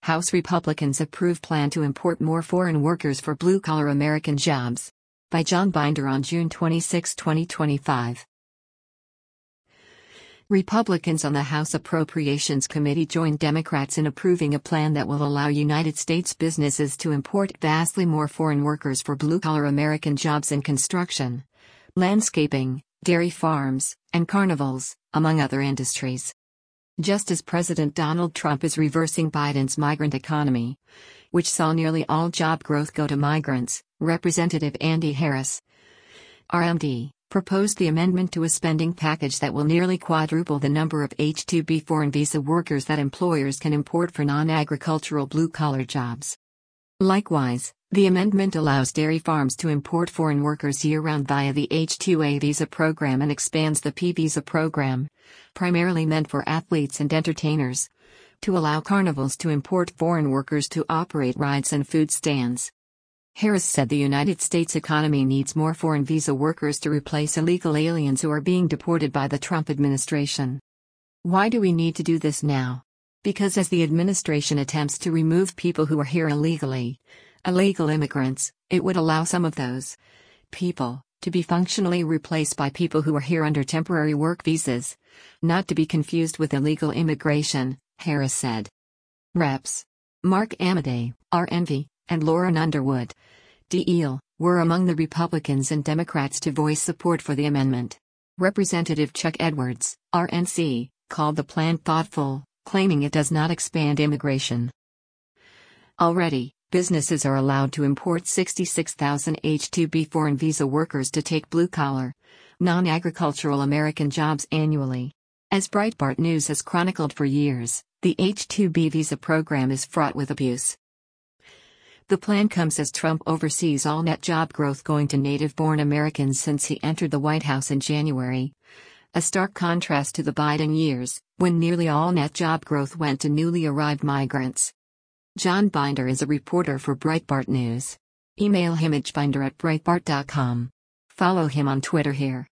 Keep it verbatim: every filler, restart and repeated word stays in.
House Republicans approve plan to import more foreign workers for blue-collar American jobs. By John Binder on June twenty-sixth, twenty twenty-five. Republicans on the House Appropriations Committee joined Democrats in approving a plan that will allow United States businesses to import vastly more foreign workers for blue-collar American jobs in construction, landscaping, dairy farms, and carnivals, among other industries. Just as President Donald Trump is reversing Biden's migrant economy, which saw nearly all job growth go to migrants, Representative Andy Harris, R M D, proposed the amendment to a spending package that will nearly quadruple the number of H two B foreign visa workers that employers can import for non-agricultural blue-collar jobs. Likewise, the amendment allows dairy farms to import foreign workers year-round via the H two A visa program and expands the P visa program, primarily meant for athletes and entertainers, to allow carnivals to import foreign workers to operate rides and food stands. Harris said the United States economy needs more foreign visa workers to replace illegal aliens who are being deported by the Trump administration. Why do we need to do this now? Because as the administration attempts to remove people who are here illegally, illegal immigrants, it would allow some of those people to be functionally replaced by people who are here under temporary work visas, not to be confused with illegal immigration, Harris said. Reps Mark Amodei, R N V, and Lauren Underwood, D L, were among the Republicans and Democrats to voice support for the amendment. Representative Chuck Edwards, R N C, called the plan thoughtful, claiming it does not expand immigration. Already, businesses are allowed to import sixty-six thousand H two B foreign visa workers to take blue-collar, non-agricultural American jobs annually. As Breitbart News has chronicled for years, the H two B visa program is fraught with abuse. The plan comes as Trump oversees all net job growth going to native-born Americans since he entered the White House in January, a stark contrast to the Biden years, when nearly all net job growth went to newly arrived migrants. John Binder is a reporter for Breitbart News. Email him at binder at breitbart dot com. Follow him on Twitter here.